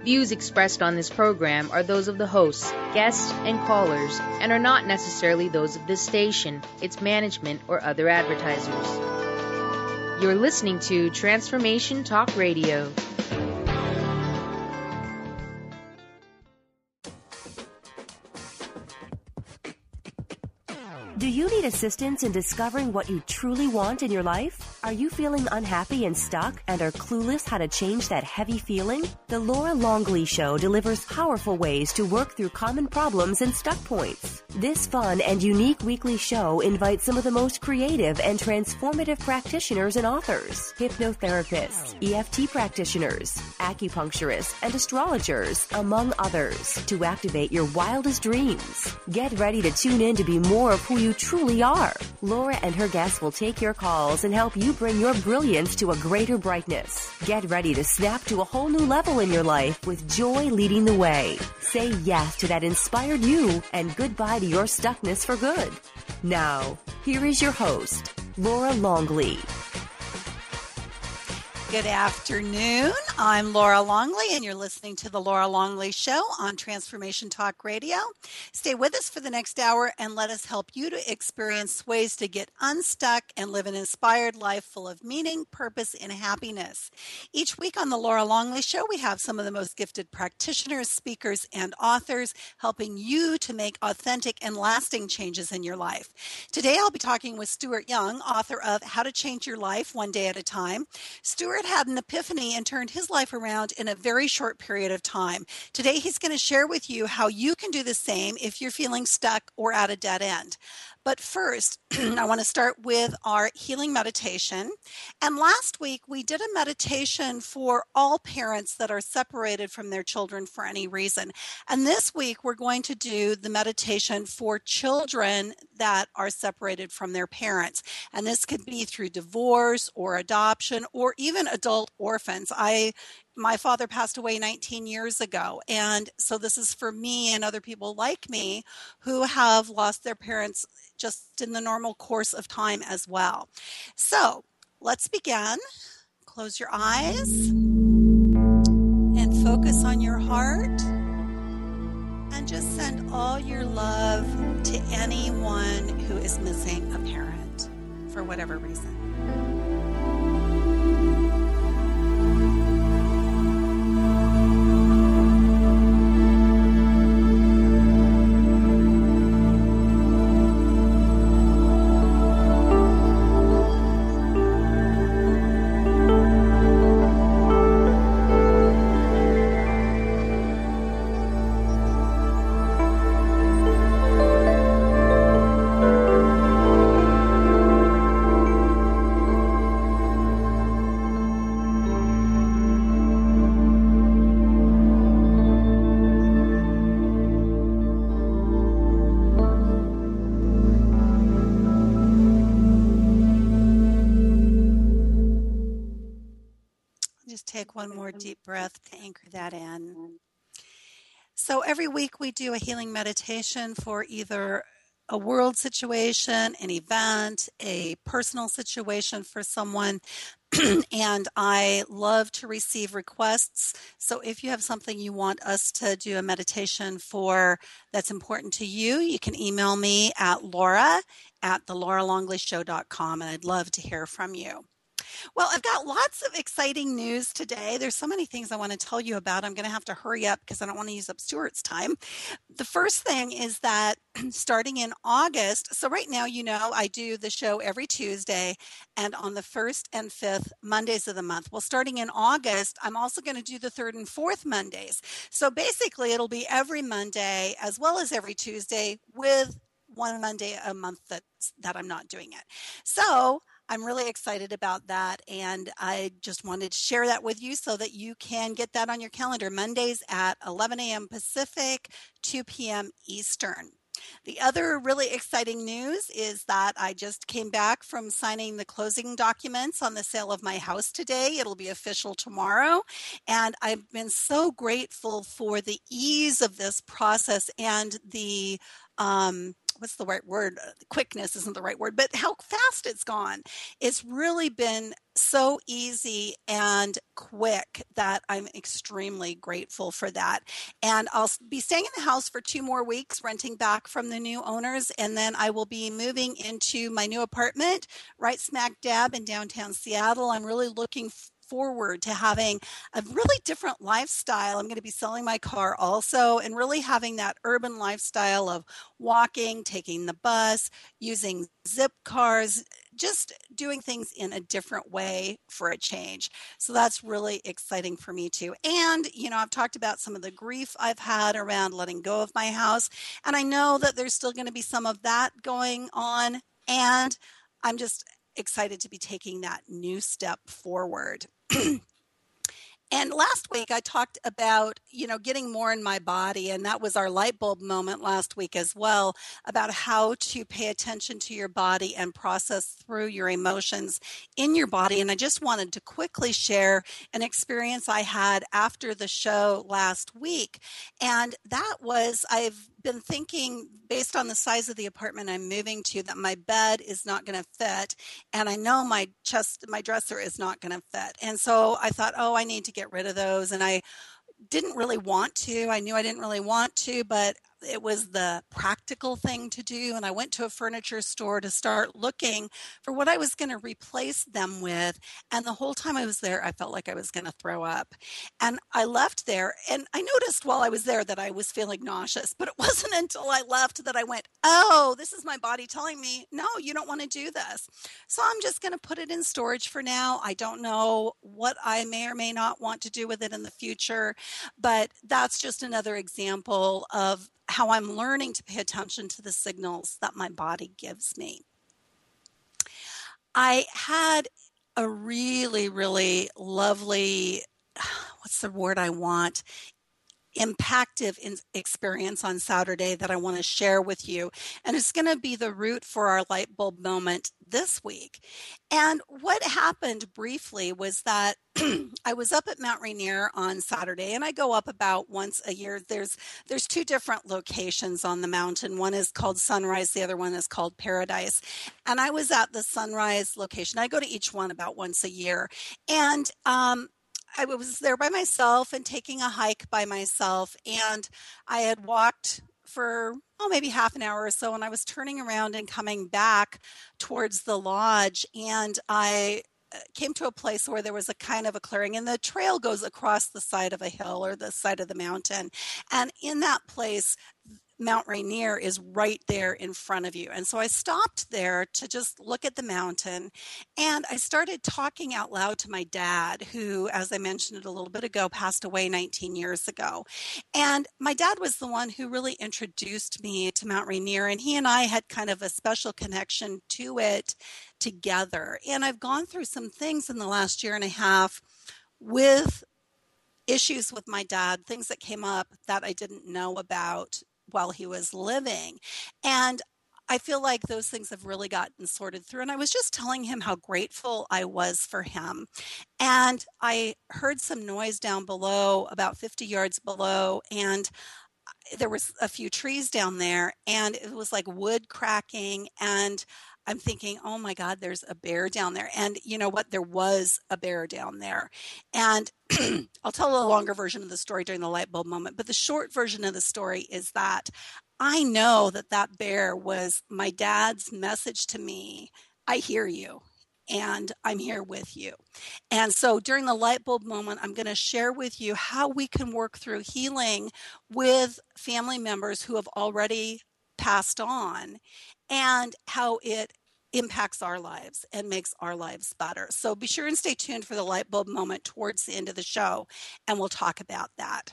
Views expressed on this program are those of the hosts, guests, and callers, and are not necessarily those of this station, its management, or other advertisers. You're listening to Transformation Talk Radio. Do you need assistance in discovering what you truly want in your life? Are you feeling unhappy and stuck and are clueless how to change that heavy feeling? The Laura Longley Show delivers powerful ways to work through common problems and stuck points. This fun and unique weekly show invites some of the most creative and transformative practitioners and authors, hypnotherapists, EFT practitioners, acupuncturists, and astrologers, among others, to activate your wildest dreams. Get ready to tune in to be more of who you truly are. Laura and her guests will take your calls and help you bring your brilliance to a greater brightness. Get ready to snap to a whole new level in your life with joy leading the way. Say yes to that inspired you and goodbye to your stuckness for good. Now, here is your host, Laura Longley. Good afternoon. I'm Laura Longley, and you're listening to The Laura Longley Show on Transformation Talk Radio. Stay with us for the next hour and let us help you to experience ways to get unstuck and live an inspired life full of meaning, purpose, and happiness. Each week on The Laura Longley Show, we have some of the most gifted practitioners, speakers, and authors helping you to make authentic and lasting changes in your life. Today, I'll be talking with Stuart Young, author of How to Change Your Life One Day at a Time. Stuart had an epiphany and turned his life around in a very short period of time. Today, he's going to share with you how you can do the same if you're feeling stuck or at a dead end. But first, I want to start with our healing meditation. And last week, we did a meditation for all parents that are separated from their children for any reason. And this week, we're going to do the meditation for children that are separated from their parents. And this could be through divorce or adoption or even adult orphans. My father passed away 19 years ago, and so this is for me and other people like me who have lost their parents just in the normal course of time as well. So let's begin. Close your eyes and focus on your heart, and just send all your love to anyone who is missing a parent for whatever reason. Take one more deep breath to anchor that in. So every week we do a healing meditation for either a world situation, an event, a personal situation for someone. And I love to receive requests. So if you have something you want us to do a meditation that's important to you, you can email me at laura@thelauralongleyshow.com, and I'd love to hear from you. Well, I've got lots of exciting news today. There's so many things I want to tell you about. I'm going to have to hurry up because I don't want to use up Stuart's time. The first thing is that starting in August, so right now, I do the show every Tuesday and on the 1st and 5th Mondays of the month. Well, starting in August, I'm also going to do the 3rd and 4th Mondays. So basically, it'll be every Monday as well as every Tuesday with one Monday a month that I'm not doing it. So I'm really excited about that, and I just wanted to share that with you so that you can get that on your calendar. Mondays at 11 a.m. Pacific, 2 p.m. Eastern. The other really exciting news is that I just came back from signing the closing documents on the sale of my house today. It'll be official tomorrow, and I've been so grateful for the ease of this process and the what's the right word? Quickness isn't the right word, but how fast it's gone. It's really been so easy and quick that I'm extremely grateful for that. And I'll be staying in the house for 2 more weeks, renting back from the new owners. And then I will be moving into my new apartment right smack dab in downtown Seattle. I'm really looking forward to having a really different lifestyle. I'm going to be selling my car also and really having that urban lifestyle of walking, taking the bus, using zip cars, just doing things in a different way for a change. So that's really exciting for me too. And, I've talked about some of the grief I've had around letting go of my house. And I know that there's still going to be some of that going on. And I'm just excited to be taking that new step forward. And last week I talked about, getting more in my body, and that was our light bulb moment last week as well, about how to pay attention to your body and process through your emotions in your body. And I just wanted to quickly share an experience I had after the show last week. And that was, I've been thinking, based on the size of the apartment I'm moving to, that my bed is not going to fit, and I know my dresser is not going to fit. And so I thought, I need to get rid of those. And I didn't really want to. I knew I didn't really want to, but it was the practical thing to do. And I went to a furniture store to start looking for what I was going to replace them with. And the whole time I was there, I felt like I was going to throw up. And I left there, and I noticed while I was there that I was feeling nauseous, but it wasn't until I left that I went, this is my body telling me, no, you don't want to do this. So I'm just going to put it in storage for now. I don't know what I may or may not want to do with it in the future, but that's just another example of how I'm learning to pay attention to the signals that my body gives me. I had a really, really lovely, what's the word I want? Impactive experience on Saturday that I want to share with you. And it's going to be the root for our light bulb moment this week. And what happened briefly was that I was up at Mount Rainier on Saturday, and I go up about once a year. There's 2 different locations on the mountain. One is called Sunrise. The other one is called Paradise. And I was at the Sunrise location. I go to each one about once a year. And I was there by myself and taking a hike by myself, and I had walked for maybe half an hour or so, and I was turning around and coming back towards the lodge, and I came to a place where there was a kind of a clearing, and the trail goes across the side of a hill or the side of the mountain, and in that place Mount Rainier is right there in front of you. And so I stopped there to just look at the mountain, and I started talking out loud to my dad, who, as I mentioned it a little bit ago, passed away 19 years ago. And my dad was the one who really introduced me to Mount Rainier, and he and I had kind of a special connection to it together. And I've gone through some things in the last year and a half with issues with my dad, things that came up that I didn't know about while he was living. And I feel like those things have really gotten sorted through. And I was just telling him how grateful I was for him. And I heard some noise down below, about 50 yards below, and there was a few trees down there, and it was like wood cracking, and I'm thinking, oh my God, there's a bear down there. And you know what? There was a bear down there. And I'll tell a longer version of the story during the light bulb moment, but the short version of the story is that I know that that bear was my dad's message to me. I hear you, and I'm here with you. And so during the light bulb moment, I'm going to share with you how we can work through healing with family members who have already passed on, and how it impacts our lives and makes our lives better. So be sure and stay tuned for the light bulb moment towards the end of the show, and we'll talk about that.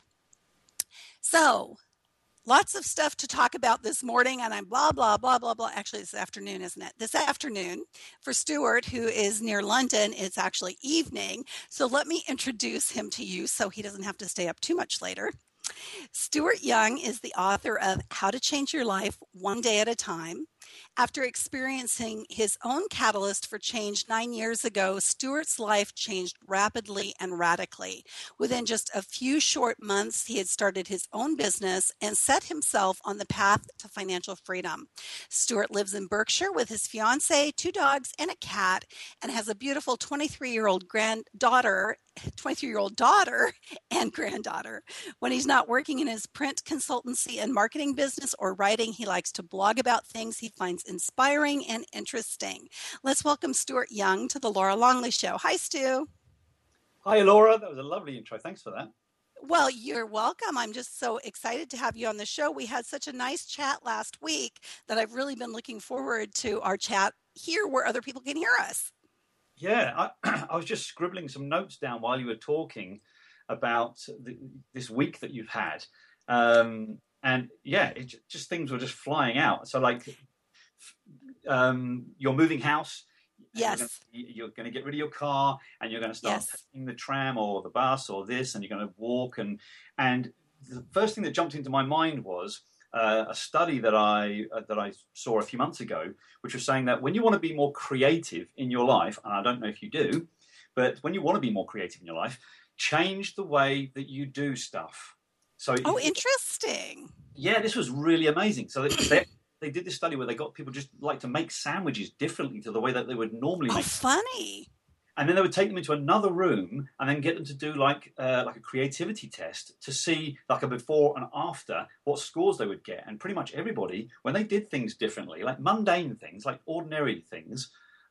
So lots of stuff to talk about this morning, and I'm blah, blah, blah, blah, blah. Actually, this afternoon, isn't it? This afternoon, for Stuart, who is near London, it's actually evening. So let me introduce him to you so he doesn't have to stay up too much later. Stuart Young is the author of How to Change Your Life One Day at a Time. After experiencing his own catalyst for change 9 years ago, Stuart's life changed rapidly and radically. Within just a few short months, he had started his own business and set himself on the path to financial freedom. Stuart lives in Berkshire with his fiance, 2 dogs, and a cat, and has a beautiful 23-year-old daughter and granddaughter. When he's not working in his print consultancy and marketing business or writing, he likes to blog about things he finds inspiring and interesting. Let's welcome Stuart Young to the Laura Longley Show. Hi, Stu. Hi, Laura. That was a lovely intro. Thanks for that. Well, you're welcome. I'm just so excited to have you on the show. We had such a nice chat last week that I've really been looking forward to our chat here where other people can hear us. Yeah, I was just scribbling some notes down while you were talking about this week that you've had. And yeah, just things were just flying out. So like you're moving house. Yes. You're going to get rid of your car and you're going to start taking the tram or the bus or this, and you're going to walk. And the first thing that jumped into my mind was a study that I saw a few months ago, which was saying that when you want to be more creative in your life, and I don't know if you do, but when you want to be more creative in your life, change the way that you do stuff. So, interesting. Yeah, this was really amazing. So they did this study where they got people just like to make sandwiches differently to the way that they would normally make. Oh, funny. And then they would take them into another room and then get them to do like a creativity test to see like a before and after what scores they would get. And pretty much everybody, when they did things differently, like mundane things, like ordinary things,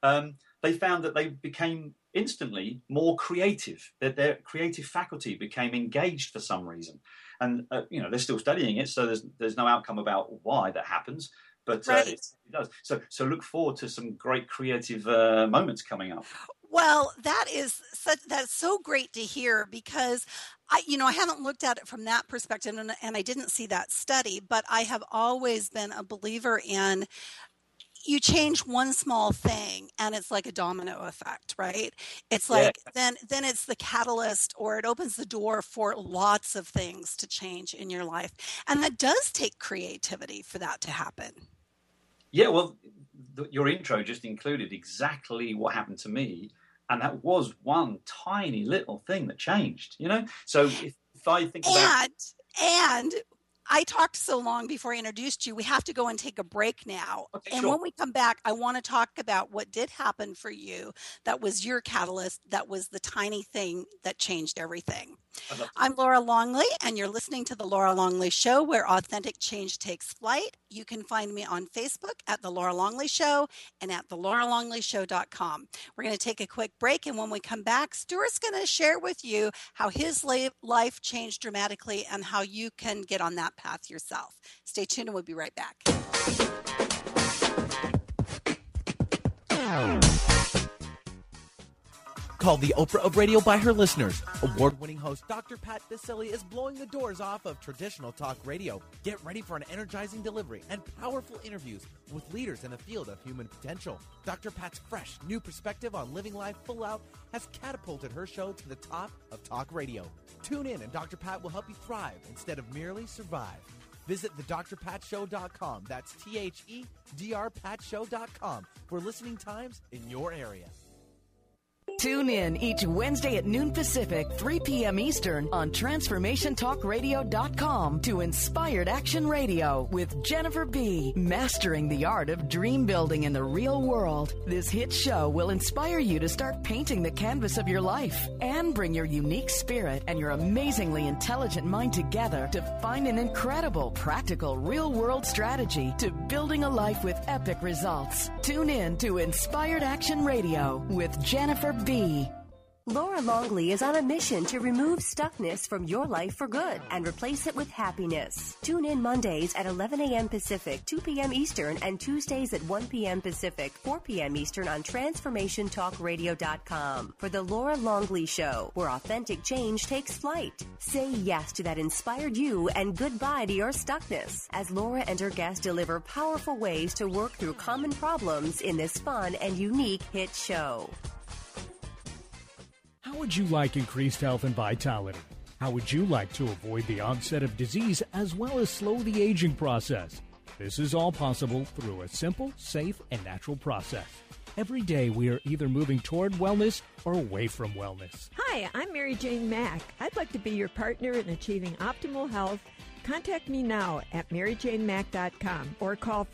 they found that they became instantly more creative, that their creative faculty became engaged for some reason. And, they're still studying it, so there's no outcome about why that happens. But right. It does. So look forward to some great creative moments coming up. Well, that's so great to hear, because I haven't looked at it from that perspective, and I didn't see that study, but I have always been a believer in you change one small thing and it's like a domino effect, right? It's like then it's the catalyst, or it opens the door for lots of things to change in your life. And that does take creativity for that to happen. Yeah, well, your intro just included exactly what happened to me. And that was one tiny little thing that changed, So if I think about... And I talked so long before I introduced you. We have to go and take a break now. Okay, and sure. When we come back, I want to talk about what did happen for you. That was your catalyst. That was the tiny thing that changed everything. I'm Laura Longley, and you're listening to The Laura Longley Show, where authentic change takes flight. You can find me on Facebook at The Laura Longley Show and at thelauralongleyshow.com. We're going to take a quick break, and when we come back, Stuart's going to share with you how his life changed dramatically and how you can get on that path yourself. Stay tuned, and we'll be right back. Called the Oprah of radio by her listeners, award-winning host Dr. Pat Baccili is blowing the doors off of traditional talk radio. Get ready for an energizing delivery and powerful interviews with leaders in the field of human potential. Dr. Pat's fresh, new perspective on living life full out has catapulted her show to the top of talk radio. Tune in and Dr. Pat will help you thrive instead of merely survive. Visit thedrpatshow.com. That's THEDRPatShow.com for listening times in your area. Tune in each Wednesday at noon Pacific, 3 p.m. Eastern on TransformationTalkRadio.com to Inspired Action Radio with Jennifer B. Mastering the art of dream building in the real world. This hit show will inspire you to start painting the canvas of your life and bring your unique spirit and your amazingly intelligent mind together to find an incredible, practical, real-world strategy to building a life with epic results. Tune in to Inspired Action Radio with Jennifer B. Laura Longley is on a mission to remove stuckness from your life for good and replace it with happiness. Tune in Mondays at 11 a.m. Pacific, 2 p.m. Eastern, and Tuesdays at 1 p.m. Pacific, 4 p.m. Eastern on TransformationTalkRadio.com for The Laura Longley Show, where authentic change takes flight. Say yes to that inspired you and goodbye to your stuckness as Laura and her guests deliver powerful ways to work through common problems in this fun and unique hit show. How would you like increased health and vitality? How would you like to avoid the onset of disease as well as slow the aging process? This is all possible through a simple, safe, and natural process. Every day we are either moving toward wellness or away from wellness. Hi, I'm Mary Jane Mack. I'd like to be your partner in achieving optimal health. Contact me now at maryjanemack.com or call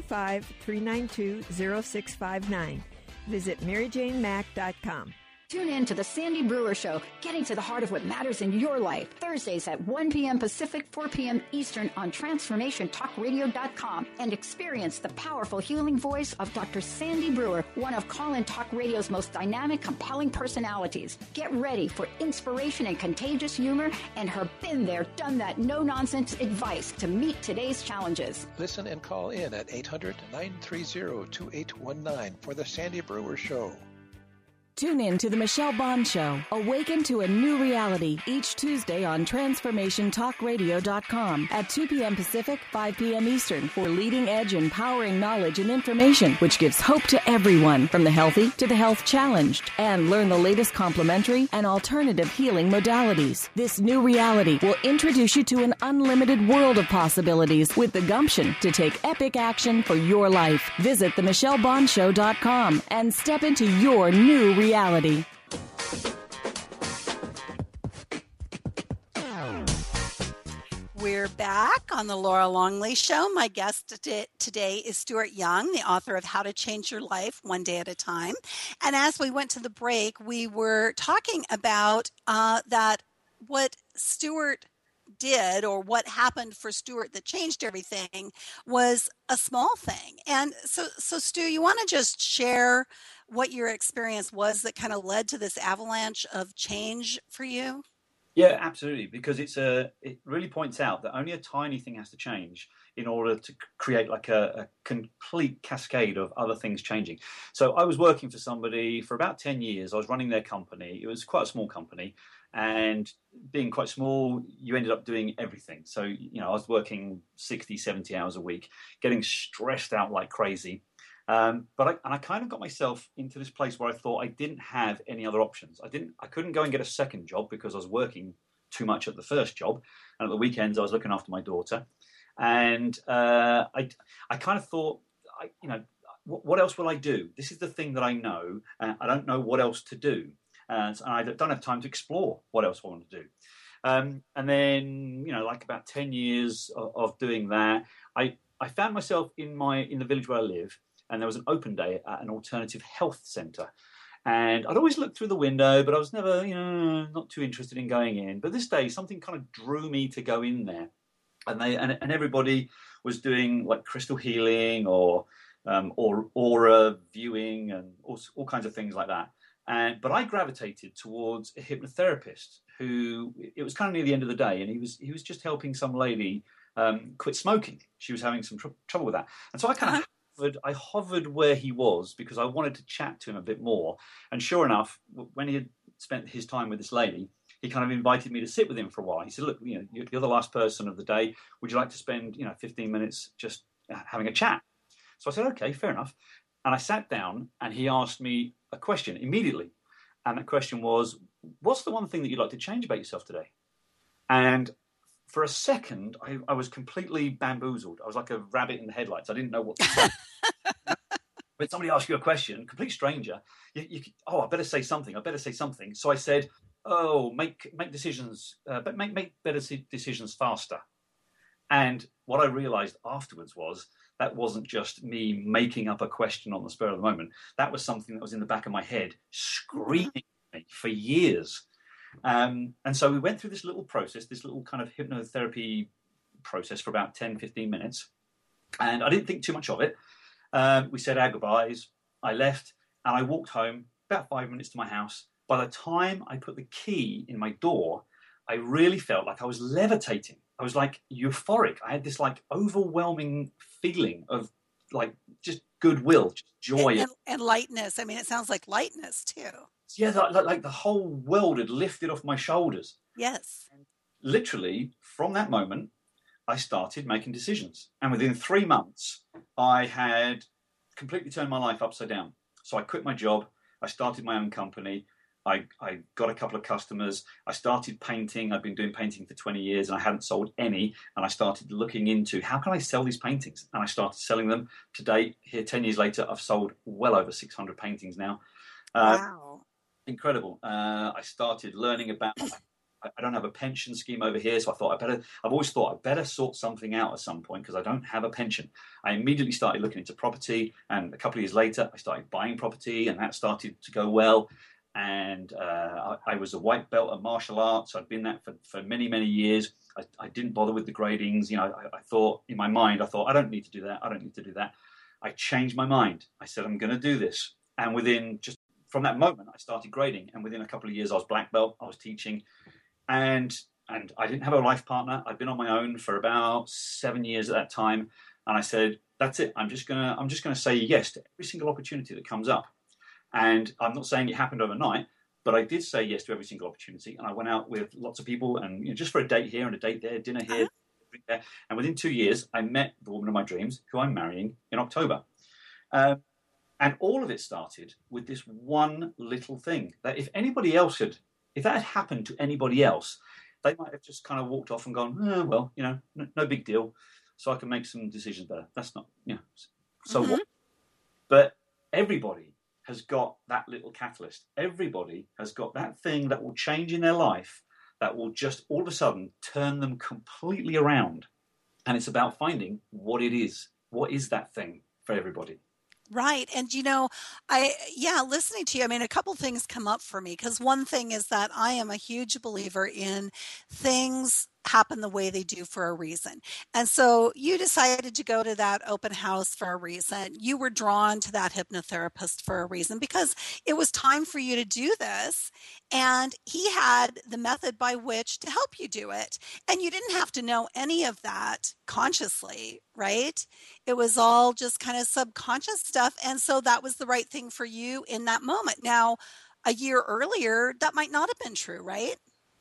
425-392-0659. Visit maryjanemack.com. Tune in to the Sandy Brewer Show, getting to the heart of what matters in your life. Thursdays at 1 p.m. Pacific, 4 p.m. Eastern on TransformationTalkRadio.com, and experience the powerful healing voice of Dr. Sandy Brewer, one of Call-In Talk Radio's most dynamic, compelling personalities. Get ready for inspiration and contagious humor and her been there, done that, no-nonsense advice to meet today's challenges. Listen and call in at 800-930-2819 for the Sandy Brewer Show. Tune in to The Michelle Bond Show. Awaken to a new reality each Tuesday on TransformationTalkRadio.com at 2 p.m. Pacific, 5 p.m. Eastern for leading-edge empowering knowledge and information which gives hope to everyone from the healthy to the health challenged. And learn the latest complementary and alternative healing modalities. This new reality will introduce you to an unlimited world of possibilities with the gumption to take epic action for your life. Visit themichellebondshow.com and step into your new reality. We're back on the Laura Longley Show. My guest today is Stuart Young, the author of How to Change Your Life One Day at a Time. And as we went to the break, we were talking about that what Stuart did, or what happened for Stuart that changed everything, was a small thing. And so Stu, you want to just share what your experience was that kind of led to this avalanche of change for you? Yeah, absolutely. Because it really points out that only a tiny thing has to change in order to create like a complete cascade of other things changing. So I was working for somebody for about 10 years. I was running their company. It was quite a small company. And being quite small, you ended up doing everything. So, I was working 60, 70 hours a week, getting stressed out like crazy. But I kind of got myself into this place where I thought I didn't have any other options. I couldn't go and get a second job because I was working too much at the first job. And at the weekends, I was looking after my daughter. And I kind of thought, what else will I do? This is the thing that I know. I don't know what else to do. And I don't have time to explore what else I want to do. And then, like about 10 years of doing that, I found myself in the village where I live, and there was an open day at an alternative health centre. And I'd always looked through the window, but I was never, not too interested in going in. But this day, something kind of drew me to go in there. And everybody was doing like crystal healing or aura viewing and all kinds of things like that. But I gravitated towards a hypnotherapist who, it was kind of near the end of the day, and he was just helping some lady quit smoking. She was having some trouble with that. And so I kind of hovered where he was because I wanted to chat to him a bit more. And sure enough, when he had spent his time with this lady, he kind of invited me to sit with him for a while. He said, look, you're the last person of the day. Would you like to spend, 15 minutes just having a chat? So I said, okay, fair enough. And I sat down and he asked me a question immediately. And that question was, what's the one thing that you'd like to change about yourself today? And for a second, I was completely bamboozled. I was like a rabbit in the headlights. I didn't know what to say. When somebody asks you a question, complete stranger, I better say something. So I said, make decisions, but make better decisions faster. And what I realized afterwards was that wasn't just me making up a question on the spur of the moment. That was something that was in the back of my head, screaming at me for years. And so we went through this little process, this little kind of hypnotherapy process for about 10, 15 minutes. And I didn't think too much of it. We said our goodbyes. I left and I walked home about 5 minutes to my house. By the time I put the key in my door, I really felt like I was levitating. I was like euphoric. I had this like overwhelming feeling of like just goodwill, just joy. And lightness. I mean, it sounds like lightness too. Yeah, like the whole world had lifted off my shoulders. Yes. And literally, from that moment, I started making decisions. And within 3 months, I had completely turned my life upside down. So I quit my job. I started my own company. I got a couple of customers. I started painting. I've been doing painting for 20 years and I hadn't sold any. And I started looking into how can I sell these paintings? And I started selling them. To date, here 10 years later, I've sold well over 600 paintings now. Wow. Incredible. I started learning about, I don't have a pension scheme over here. So I thought I've always thought I'd better sort something out at some point because I don't have a pension. I immediately started looking into property. And a couple of years later, I started buying property and that started to go well. And I was a white belt at martial arts. I'd been that for many, many years. I didn't bother with the gradings. You know, I thought in my mind, I don't need to do that. I don't need to do that. I changed my mind. I said, I'm going to do this. And from that moment, I started grading. And within a couple of years, I was black belt. I was teaching. And I didn't have a life partner. I'd been on my own for about 7 years at that time. And I said, that's it. I'm just gonna say yes to every single opportunity that comes up. And I'm not saying it happened overnight, but I did say yes to every single opportunity. And I went out with lots of people and just for a date here and a date there, dinner here, drink there. And within 2 years, I met the woman of my dreams, who I'm marrying in October. And all of it started with this one little thing that if that had happened to anybody else, they might have just kind of walked off and gone, oh, well, no big deal. So I can make some decisions better. That's not, so what? But everybody has got that little catalyst. Everybody has got that thing that will change in their life that will just all of a sudden turn them completely around. And it's about finding what it is. What is that thing for everybody? Right. And, listening to you, I mean, a couple things come up for me because one thing is that I am a huge believer in things happen the way they do for a reason. And so you decided to go to that open house for a reason. You were drawn to that hypnotherapist for a reason because it was time for you to do this. And he had the method by which to help you do it. And you didn't have to know any of that consciously, right? It was all just kind of subconscious stuff. And so that was the right thing for you in that moment. Now, a year earlier, that might not have been true, right?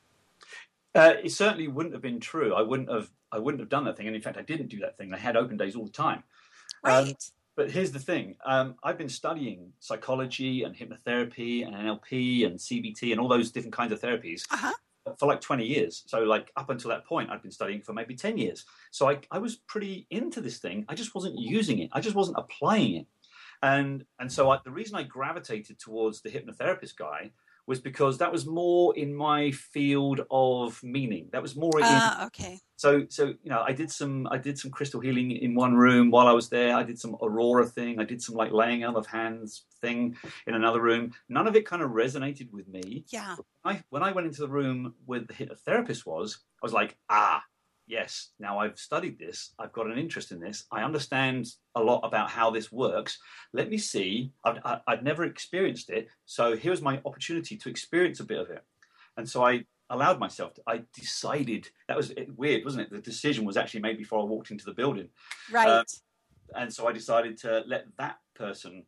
It certainly wouldn't have been true. I wouldn't have done that thing. And in fact, I didn't do that thing. They had open days all the time. Right. But here's the thing. I've been studying psychology and hypnotherapy and NLP and CBT and all those different kinds of therapies for like 20 years. So like up until that point, I'd been studying for maybe 10 years. So I was pretty into this thing. I just wasn't using it. I just wasn't applying it. And so the reason I gravitated towards the hypnotherapist guy was because that was more in my field of meaning. That was more okay. So I did some crystal healing in one room while I was there. I did some aurora thing. I did some like laying out of hands thing in another room. None of it kind of resonated with me. Yeah. When I went into the room where the hypnotherapist was, I was like, yes, now I've studied this. I've got an interest in this. I understand a lot about how this works. Let me see. I'd never experienced it. So here's my opportunity to experience a bit of it. And so I allowed myself I decided. That was weird, wasn't it? The decision was actually made before I walked into the building. Right. And so I decided to let that person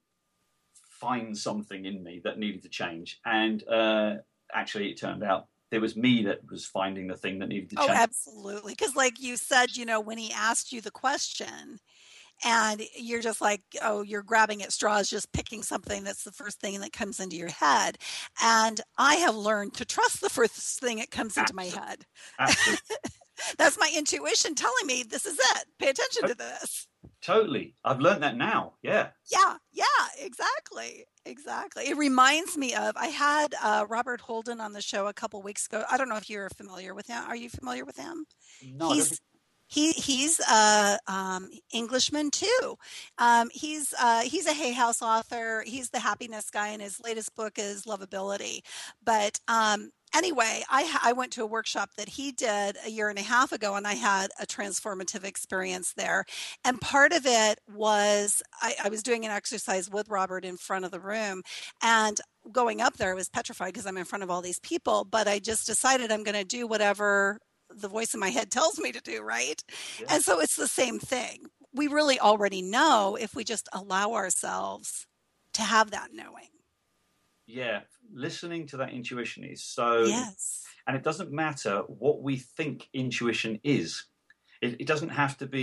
find something in me that needed to change. And actually it turned out it was me that was finding the thing that needed to change. Oh, absolutely. Because like you said, when he asked you the question and you're just like, you're grabbing at straws, just picking something that's the first thing that comes into your head. And I have learned to trust the first thing that comes into my head. Absolutely. That's my intuition telling me this is it. Pay attention to this. Totally. I've learned that now. Yeah. Yeah, exactly. It reminds me of, I had Robert Holden on the show a couple weeks ago. I don't know if you're familiar with him. Are you familiar with him? No. He's Englishman too. He's a Hay House author. He's the happiness guy, and his latest book is Lovability. But anyway, I went to a workshop that he did a year and a half ago, and I had a transformative experience there. And part of it was I was doing an exercise with Robert in front of the room, and going up there, I was petrified because I'm in front of all these people. But I just decided I'm going to do whatever the voice in my head tells me to do, right? Yeah. And so it's the same thing. We really already know if we just allow ourselves to have that knowing. Yeah, listening to that intuition is so... Yes. And it doesn't matter what we think intuition is. It doesn't have to be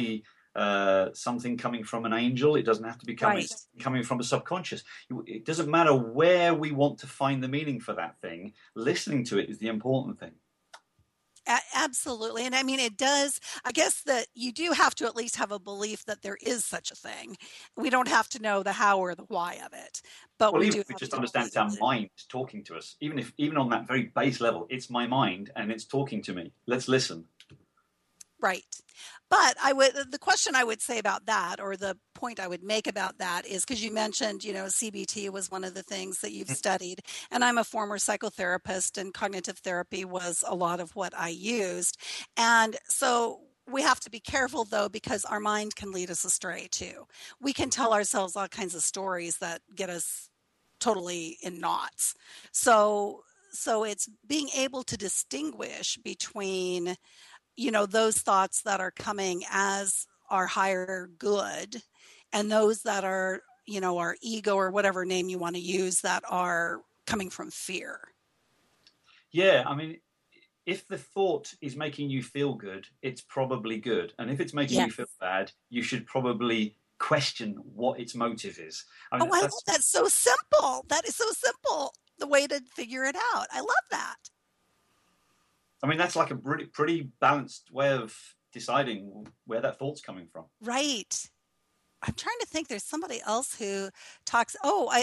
something coming from an angel. It doesn't have to be coming from a subconscious. It doesn't matter where we want to find the meaning for that thing. Listening to it is the important thing. Absolutely. And I mean, it does, I guess that you do have to at least have a belief that there is such a thing. We don't have to know the how or the why of it, but we just understand it's our mind talking to us. Even on that very base level, it's my mind and it's talking to me. Let's listen. Right. But the question I would say about that, or the point I would make about that, is because you mentioned, CBT was one of the things that you've studied, and I'm a former psychotherapist, and cognitive therapy was a lot of what I used. And so we have to be careful, though, because our mind can lead us astray, too. We can tell ourselves all kinds of stories that get us totally in knots. So it's being able to distinguish between those thoughts that are coming as our higher good and those that are, our ego or whatever name you want to use that are coming from fear. Yeah. I mean, if the thought is making you feel good, it's probably good. And if it's making you feel bad, you should probably question what its motive is. I mean, that's so simple. That is so simple. The way to figure it out. I love that. I mean, that's like a pretty balanced way of deciding where that thought's coming from. Right. I'm trying to think. There's somebody else who talks.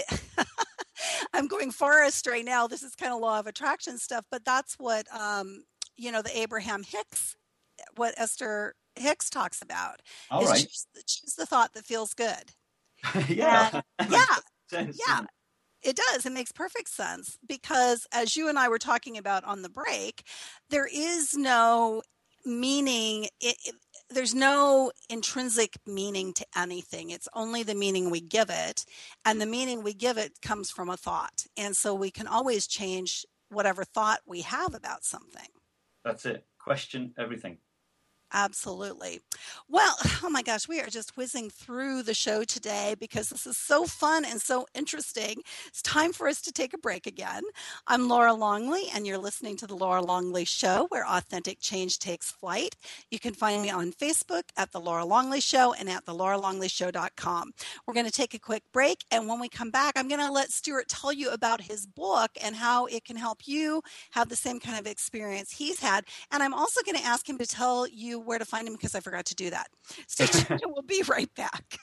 I'm going far astray now. This is kind of law of attraction stuff, but that's what, the Abraham Hicks, what Esther Hicks talks about. All right. Choose the thought that feels good. Yeah. Yeah. It does. It makes perfect sense because, as you and I were talking about on the break, there is no meaning. There's no intrinsic meaning to anything. It's only the meaning we give it. And the meaning we give it comes from a thought. And so we can always change whatever thought we have about something. That's it. Question everything. Absolutely. Well, oh my gosh, we are just whizzing through the show today because this is so fun and so interesting. It's time for us to take a break again. I'm Laura Longley, and you're listening to The Laura Longley Show, where authentic change takes flight. You can find me on Facebook at The Laura Longley Show and at thelauralongleyshow.com. We're going to take a quick break, and when we come back, I'm going to let Stuart tell you about his book and how it can help you have the same kind of experience he's had. And I'm also going to ask him to tell you where to find him because I forgot to do that. Stay tuned. We'll be right back.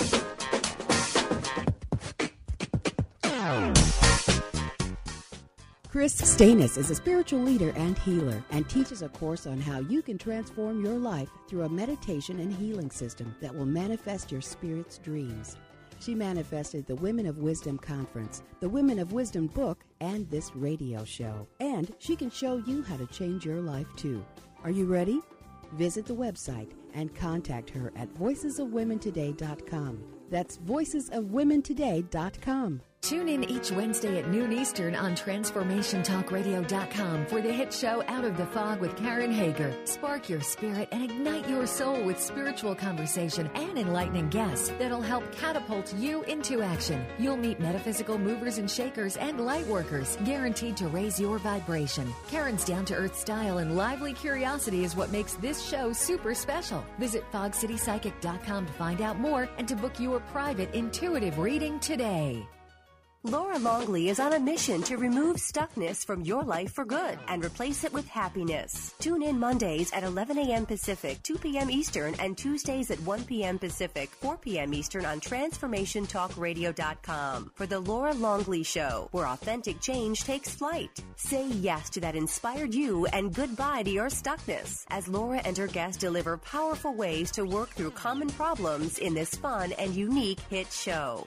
Chris Stanis is a spiritual leader and healer and teaches a course on how you can transform your life through a meditation and healing system that will manifest your spirit's dreams. She manifested the Women of Wisdom Conference, the Women of Wisdom book, and this radio show. And she can show you how to change your life too. Are you ready? Visit the website and contact her at voicesofwomentoday.com. That's voicesofwomentoday.com. Tune in each Wednesday at noon Eastern on TransformationTalkRadio.com for the hit show Out of the Fog with Karen Hager. Spark your spirit and ignite your soul with spiritual conversation and enlightening guests that'll help catapult you into action. You'll meet metaphysical movers and shakers and light workers, guaranteed to raise your vibration. Karen's down-to-earth style and lively curiosity is what makes this show super special. Visit FogCityPsychic.com to find out more and to book your private intuitive reading today. Laura Longley is on a mission to remove stuckness from your life for good and replace it with happiness. Tune in Mondays at 11 a.m. Pacific, 2 p.m. Eastern, and Tuesdays at 1 p.m. Pacific, 4 p.m. Eastern on TransformationTalkRadio.com for The Laura Longley Show, where authentic change takes flight. Say yes to that inspired you and goodbye to your stuckness as Laura and her guests deliver powerful ways to work through common problems in this fun and unique hit show.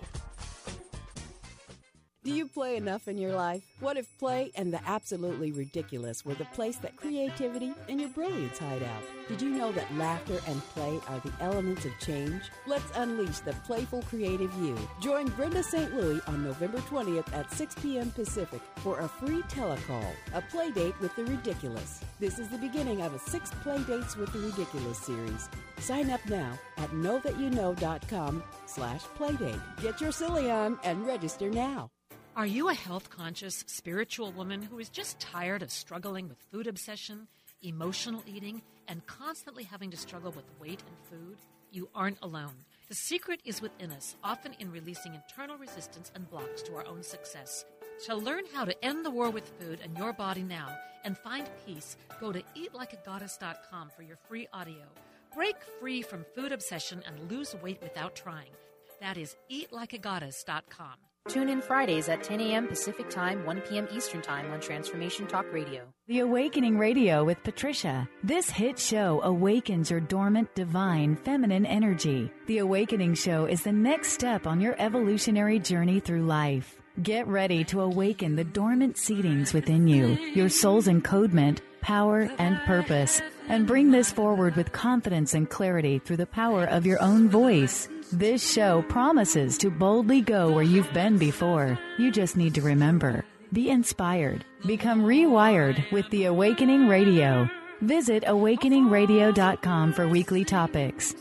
Do you play enough in your life? What if play and the absolutely ridiculous were the place that creativity and your brilliance hide out? Did you know that laughter and play are the elements of change? Let's unleash the playful, creative you. Join Brenda St. Louis on November 20th at 6 p.m. Pacific for a free telecall, a play date with the ridiculous. This is the beginning of a 6 play dates with the ridiculous series. Sign up now at knowthatyouknow.com/playdate. Get your silly on and register now. Are you a health-conscious, spiritual woman who is just tired of struggling with food obsession, emotional eating, and constantly having to struggle with weight and food? you aren't alone. The secret is within us, often in releasing internal resistance and blocks to our own success. To learn how to end the war with food and your body now and find peace, go to eatlikeagoddess.com for your free audio. Break free from food obsession and lose weight without trying. That is eatlikeagoddess.com. Tune in Fridays at 10 a.m. Pacific Time, 1 p.m. Eastern Time on Transformation Talk Radio. The Awakening Radio with Patricia. This hit show awakens your dormant, divine, feminine energy. The Awakening Show is the next step on your evolutionary journey through life. Get ready to awaken the dormant seedings within you, your soul's encodement, power, and purpose, and bring this forward with confidence and clarity through the power of your own voice. This show promises to boldly go where you've been before. You just need to remember. Be inspired. Become rewired with The Awakening Radio. Visit awakeningradio.com for weekly topics.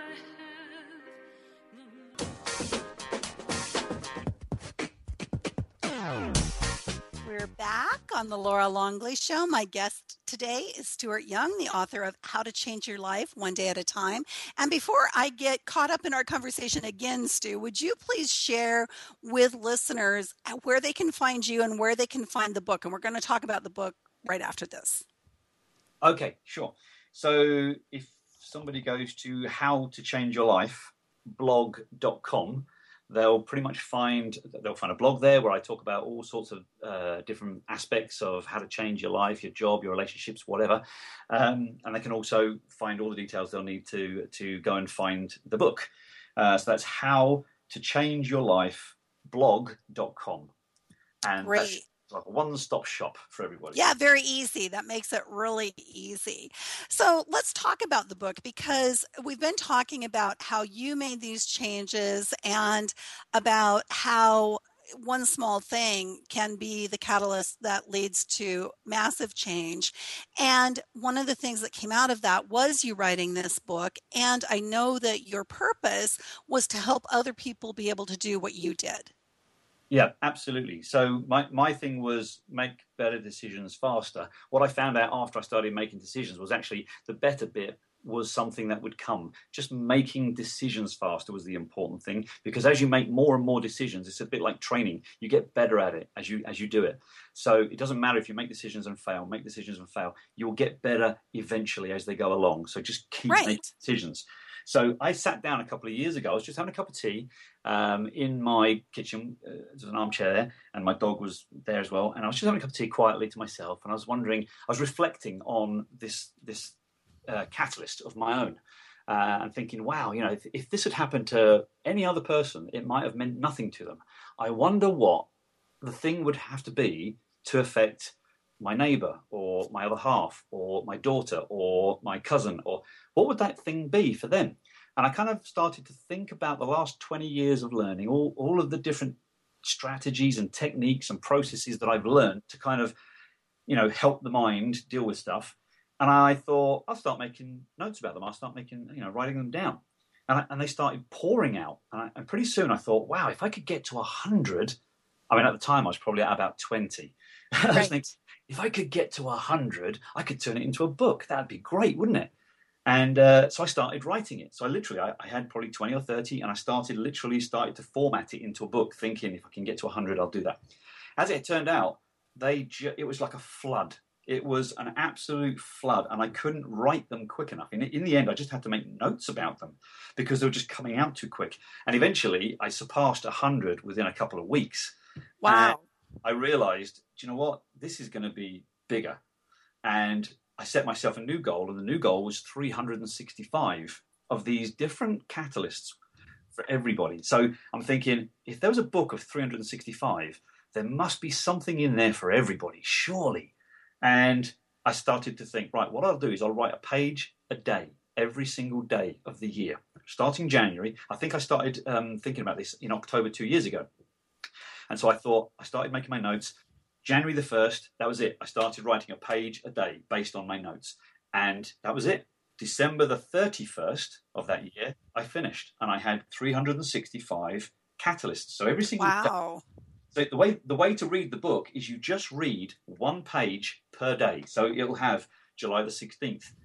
We're back on the Laura Longley Show. My guest today is Stuart Young, the author of How to Change Your Life One Day at a Time. And before I get caught up in our conversation again, Stu, would you please share with listeners where they can find you and where they can find the book? And we're going to talk about the book right after this. Okay, sure. So if somebody goes to howtochangeyourlife.blog.com, they'll pretty much find a blog there where I talk about all sorts of different aspects of how to change your life, your job, your relationships, whatever. And they can also find all the details they'll need to go and find the book. So that's howtochangeyourlife.blog.com. And Great. That's like a one-stop shop for everybody. Yeah, very easy. That makes it really easy. So let's talk about the book, because we've been talking about how you made these changes and about how one small thing can be the catalyst that leads to massive change. And one of the things that came out of that was you writing this book. And I know that your purpose was to help other people be able to do what you did. Yeah, absolutely. So my thing was make better decisions faster. What I found out after I started making decisions was actually the better bit was something that would come. Just making decisions faster was the important thing, because as you make more and more decisions, it's a bit like training. You get better at it as you do it. So it doesn't matter if you make decisions and fail, you'll get better eventually as they go along. So just keep making decisions. So I sat down a couple of years ago. I was just having a cup of tea in my kitchen. There's an armchair there, and my dog was there as well. And I was just having a cup of tea quietly to myself, and I was reflecting on this catalyst of my own, and thinking, wow, if this had happened to any other person, it might have meant nothing to them. I wonder what the thing would have to be to affect my neighbor or my other half or my daughter or my cousin, or what would that thing be for them? And I kind of started to think about the last 20 years of learning, all of the different strategies and techniques and processes that I've learned to kind of, help the mind deal with stuff. And I thought, I'll start making notes about them. I'll start writing them down. And they started pouring out. And pretty soon I thought, wow, if I could get to 100, I mean, at the time I was probably at about 20. Right. I was thinking, if I could get to 100, I could turn it into a book. That'd be great, wouldn't it? And so I started writing it. So I had probably 20 or 30, and I started to format it into a book, thinking if I can get to 100, I'll do that. As it turned out, it was like a flood. It was an absolute flood, and I couldn't write them quick enough. In the end, I just had to make notes about them because they were just coming out too quick. And eventually, I surpassed 100 within a couple of weeks. Wow. And I realized, do you know what? This is going to be bigger. And I set myself a new goal, and the new goal was 365 of these different catalysts for everybody. So I'm thinking, if there was a book of 365, there must be something in there for everybody, surely. And I started to think, right, what I'll do is I'll write a page a day, every single day of the year, starting January. I think I started thinking about this in October 2 years ago. And so I started making my notes. January the 1st, that was it. I started writing a page a day based on my notes. And that was it. December the 31st of that year, I finished. And I had 365 catalysts. So every single day. So the way to read the book is you just read one page per day. So it'll have July the 16th,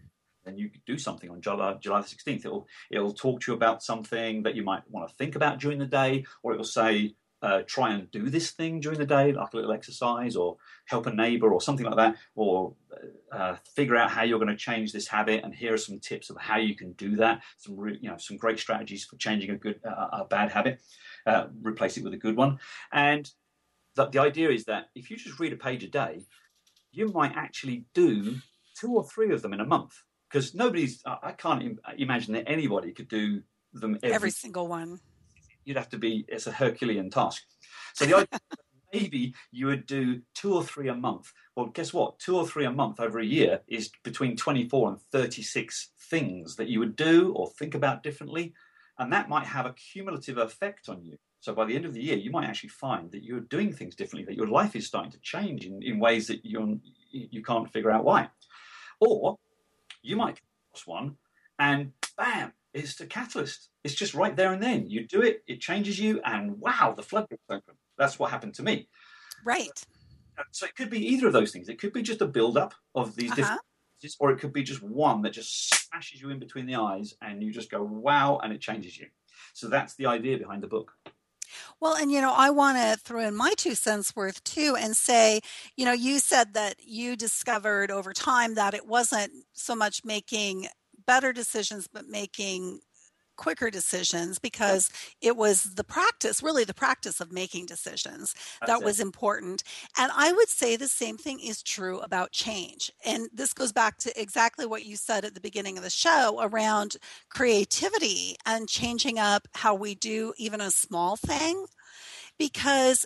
and you do something on July the 16th. It'll talk to you about something that you might want to think about during the day, or it will say, try and do this thing during the day, like a little exercise, or help a neighbor or something like that, or figure out how you're going to change this habit, and here are some tips of how you can do that. Some great strategies for changing a bad habit, replace it with a good one. And the idea is that if you just read a page a day, you might actually do 2 or 3 of them in a month, because I can't imagine that anybody could do them every single one. You'd have to it's a Herculean task. So the idea maybe you would do 2 or 3 a month. Well, guess what? 2 or 3 a month over a year is between 24 and 36 things that you would do or think about differently. And that might have a cumulative effect on you. So by the end of the year, you might actually find that you're doing things differently, that your life is starting to change in ways that you can't figure out why. Or you might come across one and bam, it's the catalyst. It's just right there and then. You do it, it changes you, and wow, the floodgates open. That's what happened to me. Right. So it could be either of those things. It could be just a build-up of these different things, or it could be just one that just smashes you in between the eyes, and you just go, wow, and it changes you. So that's the idea behind the book. Well, and, I want to throw in my 2 cents worth too and say, you said that you discovered over time that it wasn't so much making better decisions, but making quicker decisions, because it was the practice of making decisions that was important. And I would say the same thing is true about change. And this goes back to exactly what you said at the beginning of the show around creativity and changing up how we do even a small thing, because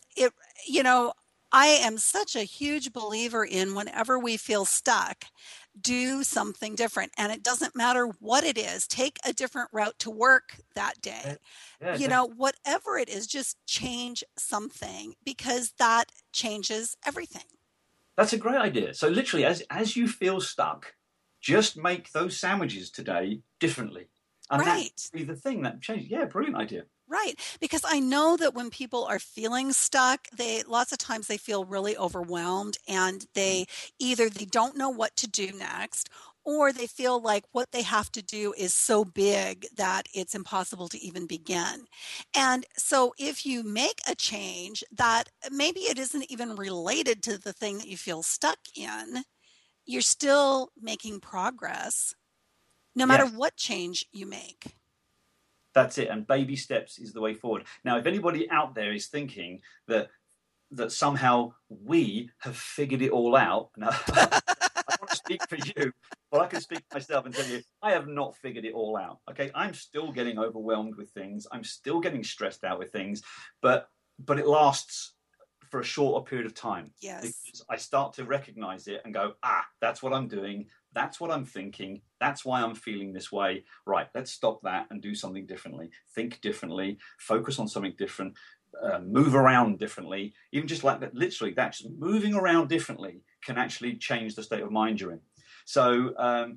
I am such a huge believer in whenever we feel stuck, do something different. And it doesn't matter what it is. Take a different route to work that day. Whatever it is, just change something, because that changes everything. That's a great idea. So literally, as you feel stuck, just make those sandwiches today differently. And that be the thing that changes. Yeah, brilliant idea. Right. Because I know that when people are feeling stuck, lots of times they feel really overwhelmed, and they don't know what to do next, or they feel like what they have to do is so big that it's impossible to even begin. And so if you make a change that maybe it isn't even related to the thing that you feel stuck in, you're still making progress no matter what change you make. That's it. And baby steps is the way forward. Now, if anybody out there is thinking that somehow we have figured it all out, now, I want to speak for you, but I can speak for myself and tell you, I have not figured it all out. Okay, I'm still getting overwhelmed with things. I'm still getting stressed out with things, but it lasts for a shorter period of time. Yes. Because I start to recognize it and go, that's what I'm doing. That's what I'm thinking. That's why I'm feeling this way. Right, let's stop that and do something differently. Think differently. Focus on something different. Move around differently. Even just like that, literally, that just moving around differently can actually change the state of mind you're in. So,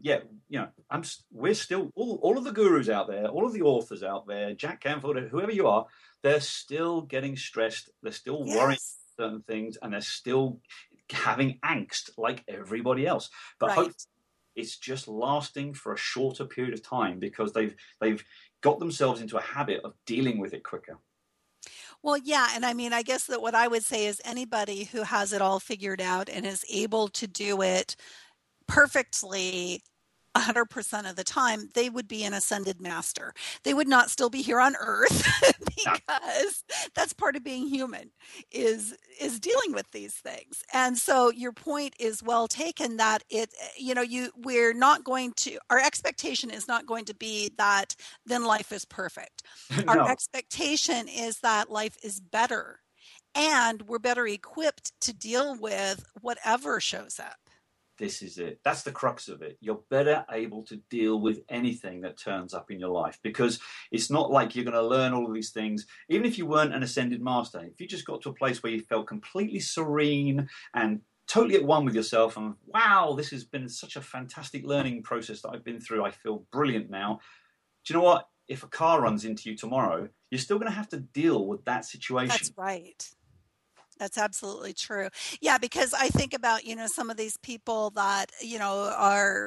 we're still, all of the gurus out there, all of the authors out there, Jack Canfield, whoever you are, they're still getting stressed. They're still worrying about certain things, and they're still having angst like everybody else. But hopefully it's just lasting for a shorter period of time, because they've got themselves into a habit of dealing with it quicker. Well, yeah. And I mean, I guess that what I would say is anybody who has it all figured out and is able to do it perfectly 100% of the time, they would be an ascended master. They would not still be here on Earth, because that's part of being human, is dealing with these things. And so your point is well taken, that we're not going to, our expectation is not going to be that then life is perfect. Our expectation is that life is better, and we're better equipped to deal with whatever shows up. This is it. That's the crux of it. You're better able to deal with anything that turns up in your life, because it's not like you're going to learn all of these things. Even if you weren't an ascended master, if you just got to a place where you felt completely serene and totally at one with yourself, and wow, this has been such a fantastic learning process that I've been through. I feel brilliant now. Do you know what? If a car runs into you tomorrow, you're still going to have to deal with that situation. That's right. That's absolutely true. Yeah, because I think about, some of these people that, are,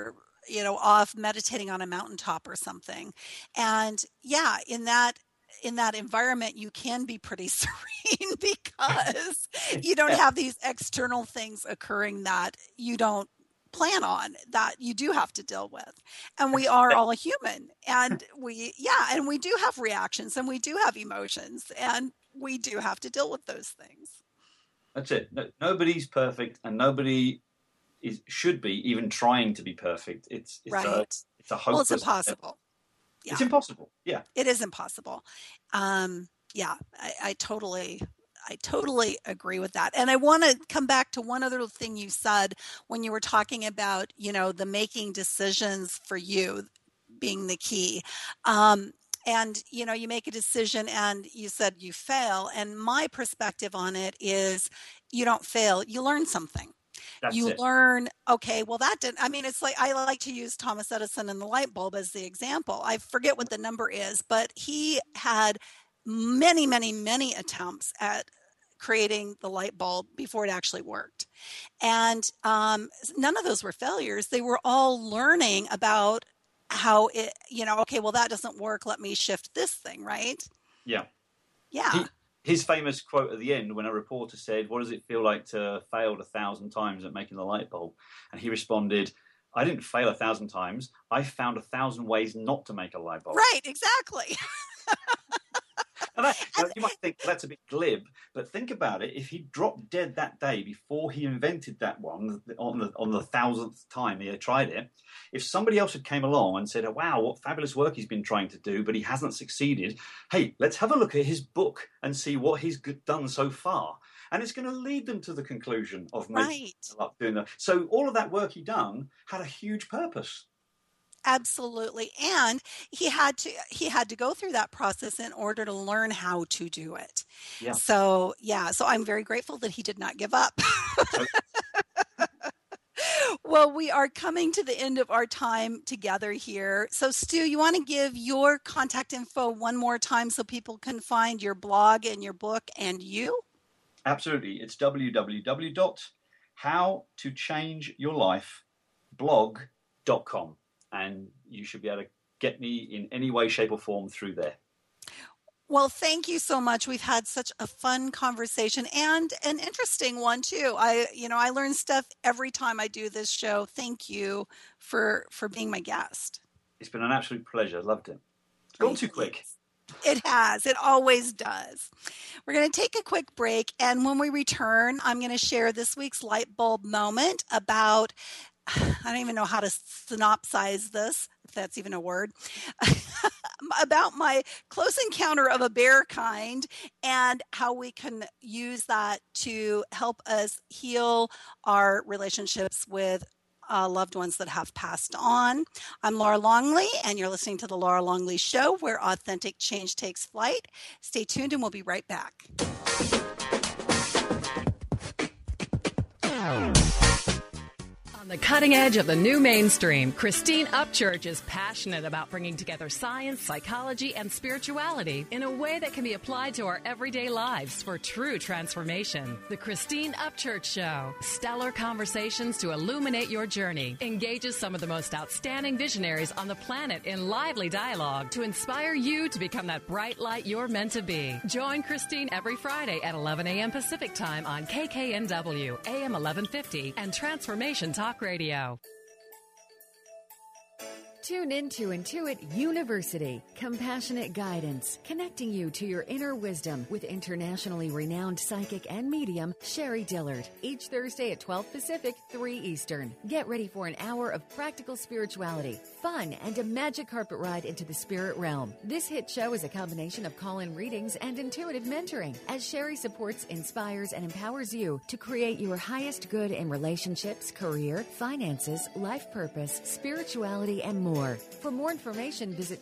off meditating on a mountaintop or something. And yeah, in that environment, you can be pretty serene because you don't have these external things occurring that you don't plan on, that you do have to deal with. And we are all human, and we do have reactions, and we do have emotions, and we do have to deal with those things. That's it. Nobody's perfect, and nobody should be even trying to be perfect. It's right. It's a hopeless. Well, it's impossible. Yeah. It's impossible. Yeah. It is impossible. I totally agree with that. And I want to come back to one other thing you said when you were talking about, the making decisions for you being the key. And, you make a decision and you said you fail. And my perspective on it is you don't fail, you learn something. Learn, okay, well that didn't, it's like, I like to use Thomas Edison and the light bulb as the example. I forget what the number is, but he had many, many, many attempts at creating the light bulb before it actually worked. And none of those were failures. They were all learning about how it, okay, well that doesn't work. Let me shift this thing, right? Yeah. Yeah. His famous quote at the end when a reporter said, "What does it feel like to fail 1,000 times at making the light bulb?" And he responded, "I didn't fail 1,000 times. I found 1,000 ways not to make a light bulb." Right, exactly. You might think that's a bit glib, but think about it. If he dropped dead that day before he invented that one on the 1,000th time he had tried it, if somebody else had came along and said, "Oh, wow, what fabulous work he's been trying to do, but he hasn't succeeded. Hey, let's have a look at his book and see what he's done so far." And it's going to lead them to the conclusion of doing that. So all of that work he done had a huge purpose. Absolutely. And he had to go through that process in order to learn how to do it. Yeah. So I'm very grateful that he did not give up. Well, we are coming to the end of our time together here. So Stu, you want to give your contact info one more time so people can find your blog and your book and you? Absolutely. It's www.howtochangeyourlifeblog.com. And you should be able to get me in any way, shape, or form through there. Well, thank you so much. We've had such a fun conversation and an interesting one too. I learn stuff every time I do this show. Thank you for being my guest. It's been an absolute pleasure. Loved it. It's gone too quick. It has. It always does. We're going to take a quick break. And when we return, I'm going to share this week's light bulb moment about, I don't even know how to synopsize this, if that's even a word, about my close encounter of a bear kind and how we can use that to help us heal our relationships with loved ones that have passed on. I'm Laura Longley, and you're listening to The Laura Longley Show, where authentic change takes flight. Stay tuned, and we'll be right back. On the cutting edge of the new mainstream, Christine Upchurch is passionate about bringing together science, psychology, and spirituality in a way that can be applied to our everyday lives for true transformation. The Christine Upchurch Show, stellar conversations to illuminate your journey, engages some of the most outstanding visionaries on the planet in lively dialogue to inspire you to become that bright light you're meant to be. Join Christine every Friday at 11 a.m. Pacific Time on KKNW, AM 1150, and Transformation Talk Radio. Tune into Intuit University, compassionate guidance, connecting you to your inner wisdom with internationally renowned psychic and medium Sherry Dillard. Each Thursday at 12 Pacific, 3 Eastern. Get ready for an hour of practical spirituality, fun, and a magic carpet ride into the spirit realm. This hit show is a combination of call-in readings and intuitive mentoring, as Sherry supports, inspires, and empowers you to create your highest good in relationships, career, finances, life purpose, spirituality, and more. For more information, visit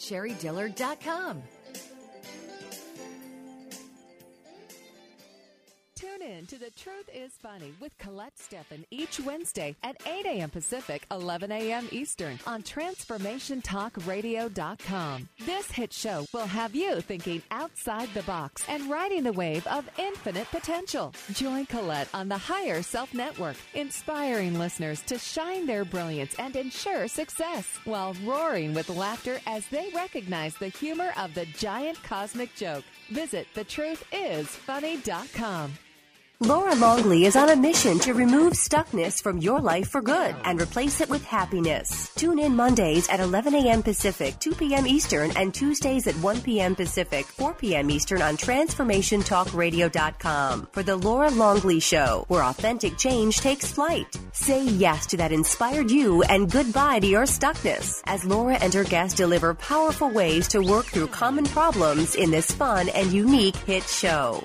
SherryDillard.com. Tune in to The Truth is Funny with Colette Steffen each Wednesday at 8 a.m. Pacific, 11 a.m. Eastern on TransformationTalkRadio.com. This hit show will have you thinking outside the box and riding the wave of infinite potential. Join Colette on the Higher Self Network, inspiring listeners to shine their brilliance and ensure success while roaring with laughter as they recognize the humor of the giant cosmic joke. Visit thetruthисfunny.com. Laura Longley is on a mission to remove stuckness from your life for good and replace it with happiness. Tune in Mondays at 11 a.m. Pacific, 2 p.m. Eastern, and Tuesdays at 1 p.m. Pacific, 4 p.m. Eastern on TransformationTalkRadio.com for The Laura Longley Show, where authentic change takes flight. Say yes to that inspired you and goodbye to your stuckness as Laura and her guests deliver powerful ways to work through common problems in this fun and unique hit show.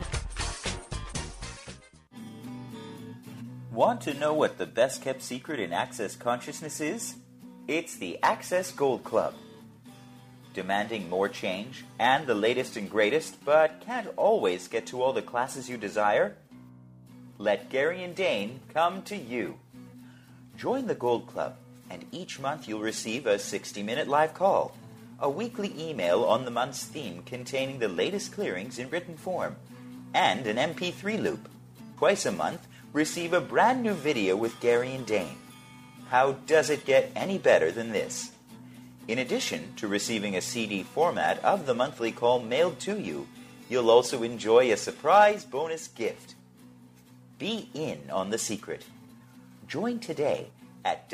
Want to know what the best-kept secret in Access Consciousness is? It's the Access Gold Club. Demanding more change and the latest and greatest, but can't always get to all the classes you desire? Let Gary and Dane come to you. Join the Gold Club, and each month you'll receive a 60-minute live call, a weekly email on the month's theme containing the latest clearings in written form, and an MP3 loop. Twice a month, receive a brand new video with Gary and Dane. How does it get any better than this? In addition to receiving a CD format of the monthly call mailed to you, you'll also enjoy a surprise bonus gift. Be in on the secret. Join today at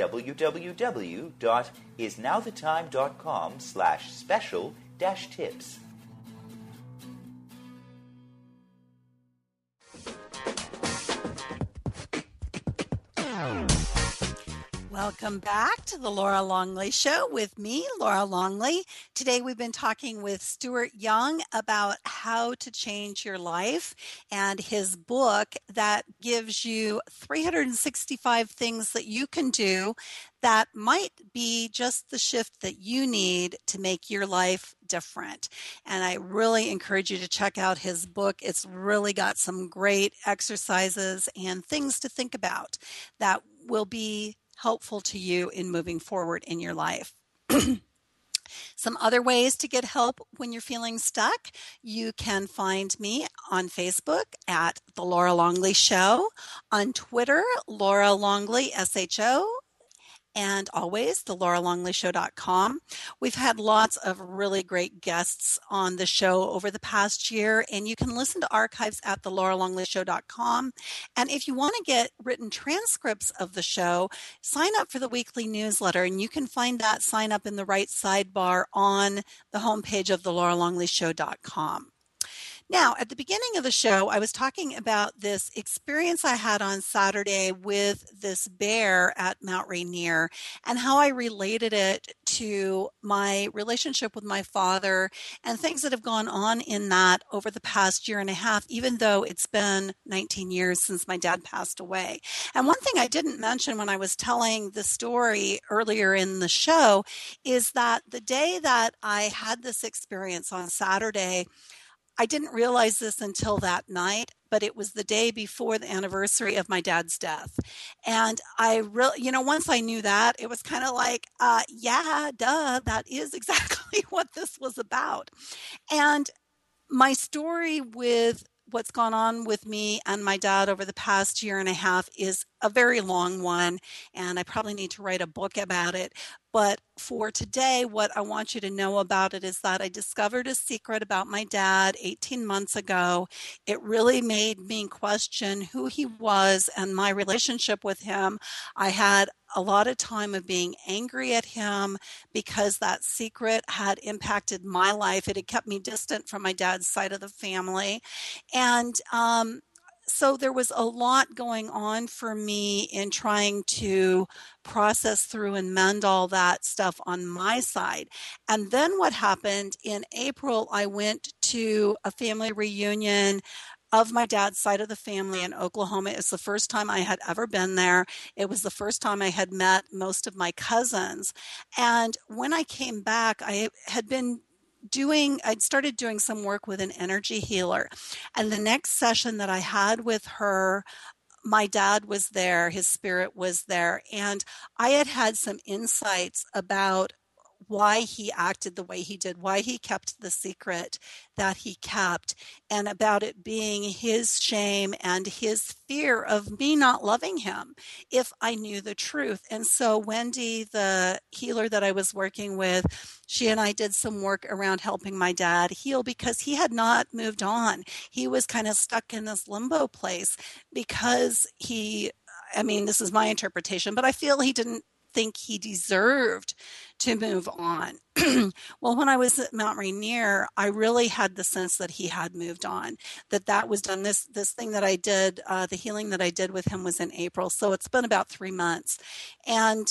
www.isnowthetime.com/special-tips. Welcome back to the Laura Longley Show with me, Laura Longley. Today we've been talking with Stuart Young about how to change your life and his book that gives you 365 things that you can do that might be just the shift that you need to make your life different. And I really encourage you to check out his book. It's really got some great exercises and things to think about that will be helpful to you in moving forward in your life. Some other ways to get help when you're feeling stuck. You can find me on Facebook at The Laura Longley Show, on Twitter, Laura Longley, SHO, and always thelauralongleyshow.com. We've had lots of really great guests on the show over the past year, and you can listen to archives at thelauralongleyshow.com. And if you want to get written transcripts of the show, sign up for the weekly newsletter, and you can find that sign up in the right sidebar on the homepage of thelauralongleyshow.com. Now, at the beginning of the show, I was talking about this experience I had on Saturday with this bear at Mount Rainier and how I related it to my relationship with my father and things that have gone on in that over the past year and a half, even though it's been 19 years since my dad passed away. And one thing I didn't mention when I was telling the story earlier in the show is that the day that I had this experience on Saturday, I didn't realize this until that night, but it was the day before the anniversary of my dad's death. And I really, once I knew that, it was kind of like, yeah, duh, that is exactly what this was about. And my story with what's gone on with me and my dad over the past year and a half is a very long one, and I probably need to write a book about it. But for today, what I want you to know about it is that I discovered a secret about my dad 18 months ago. It really made me question who he was and my relationship with him. I had a lot of time of being angry at him because that secret had impacted my life. It had kept me distant from my dad's side of the family. And so there was a lot going on for me in trying to process through and mend all that stuff on my side. And then what happened in April, I went to a family reunion of my dad's side of the family in Oklahoma. It's the first time I had ever been there. It was the first time I had met most of my cousins. And when I came back, I had been I'd started doing some work with an energy healer. And the next session that I had with her, my dad was there, his spirit was there, and I had some insights about why he acted the way he did, why he kept the secret that he kept, and about it being his shame and his fear of me not loving him if I knew the truth. And so Wendy, the healer that I was working with, she and I did some work around helping my dad heal because he had not moved on. He was kind of stuck in this limbo place because this is my interpretation, but I feel he didn't think he deserved to move on. Well, when I was at Mount Rainier, I really had the sense that he had moved on, that was done. This thing that I did, the healing that I did with him was in April. So it's been about 3 months. And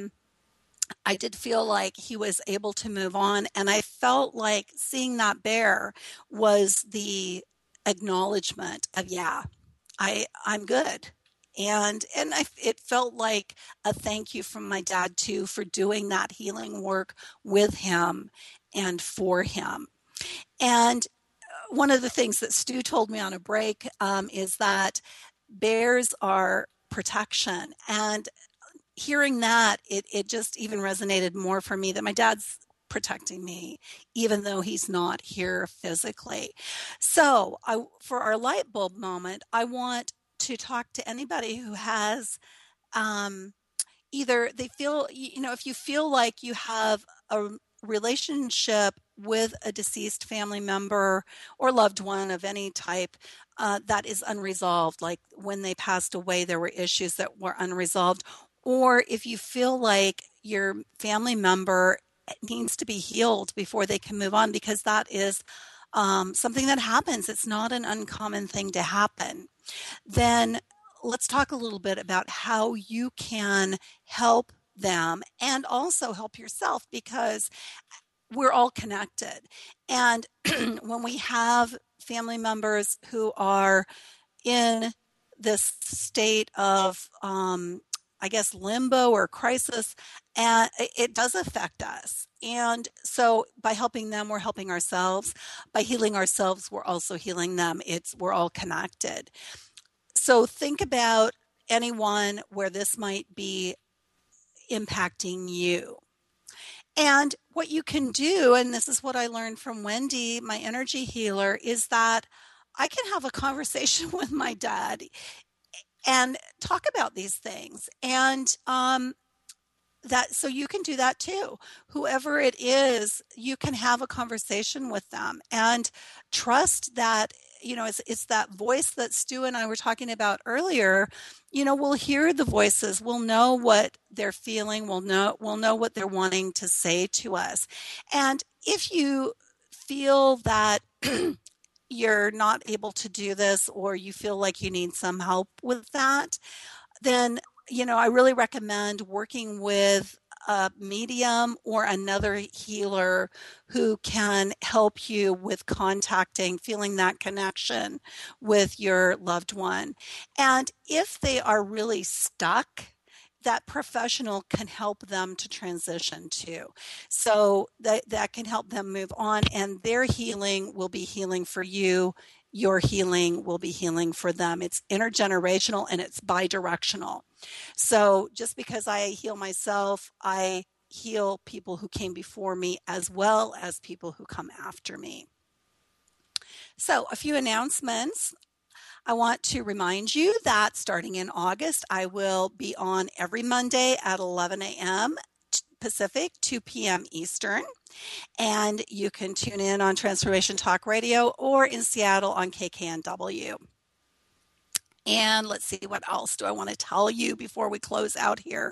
I did feel like he was able to move on. And I felt like seeing that bear was the acknowledgement of, yeah, I'm good. And it felt like a thank you from my dad, too, for doing that healing work with him and for him. And one of the things that Stu told me on a break is that bears are protection. And hearing that, it just even resonated more for me that my dad's protecting me, even though he's not here physically. So for our light bulb moment, I want to talk to anybody who has either they feel, if you feel like you have a relationship with a deceased family member or loved one of any type that is unresolved, like when they passed away, there were issues that were unresolved, or if you feel like your family member needs to be healed before they can move on, because that is something that happens. It's not an uncommon thing to happen. Then let's talk a little bit about how you can help them and also help yourself, because we're all connected. And when we have family members who are in this state of, limbo or crisis, and it does affect us. And so by helping them, we're helping ourselves. By healing ourselves, we're also healing them. We're all connected. So think about anyone where this might be impacting you. And what you can do, and this is what I learned from Wendy, my energy healer, is that I can have a conversation with my dad and talk about these things. And so you can do that too. Whoever it is, you can have a conversation with them and trust that, it's that voice that Stu and I were talking about earlier. We'll hear the voices. We'll know what they're feeling. We'll know what they're wanting to say to us. And if you feel that you're not able to do this, or you feel like you need some help with that, then I really recommend working with a medium or another healer who can help you with feeling that connection with your loved one. And if they are really stuck, that professional can help them to transition too. So that can help them move on, and their healing will be healing for you. Your healing will be healing for them. It's intergenerational and it's bidirectional. So just because I heal myself, I heal people who came before me as well as people who come after me. So a few announcements. I want to remind you that starting in August, I will be on every Monday at 11 a.m. Pacific, 2 p.m. Eastern. And you can tune in on Transformation Talk Radio or in Seattle on KKNW. And let's see, what else do I want to tell you before we close out here?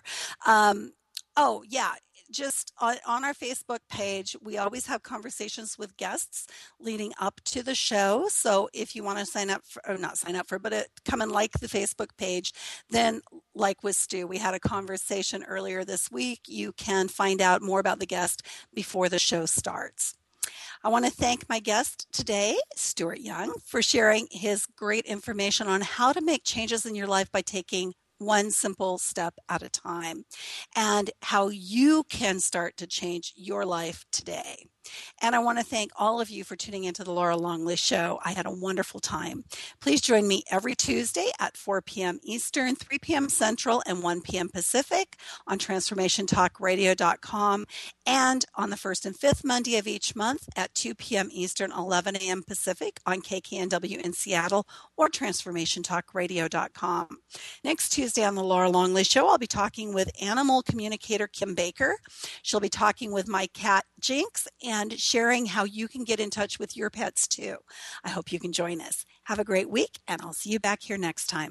Just on our Facebook page, we always have conversations with guests leading up to the show. So if you want to come and like the Facebook page, then like with Stu, we had a conversation earlier this week. You can find out more about the guest before the show starts. I want to thank my guest today, Stuart Young, for sharing his great information on how to make changes in your life by taking one simple step at a time, and how you can start to change your life today. And I want to thank all of you for tuning into the Laura Longley Show. I had a wonderful time. Please join me every Tuesday at 4 p.m. Eastern, 3 p.m. Central, and 1 p.m. Pacific on TransformationTalkRadio.com, and on the first and fifth Monday of each month at 2 p.m. Eastern, 11 a.m. Pacific on KKNW in Seattle or TransformationTalkRadio.com. Next Tuesday on the Laura Longley Show, I'll be talking with animal communicator Kim Baker. She'll be talking with my cat Jinx and sharing how you can get in touch with your pets too. I hope you can join us. Have a great week, and I'll see you back here next time.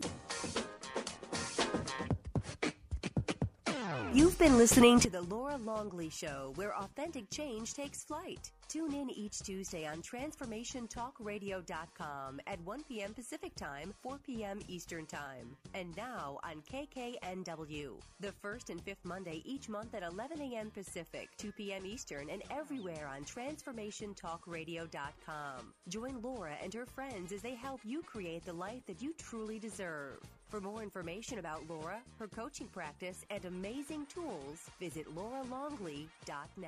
You've been listening to The Laura Longley Show, where authentic change takes flight. Tune in each Tuesday on TransformationTalkRadio.com at 1 p.m. Pacific Time, 4 p.m. Eastern Time. And now on KKNW, the first and fifth Monday each month at 11 a.m. Pacific, 2 p.m. Eastern, and everywhere on TransformationTalkRadio.com. Join Laura and her friends as they help you create the life that you truly deserve. For more information about Laura, her coaching practice, and amazing tools, visit lauralongley.net.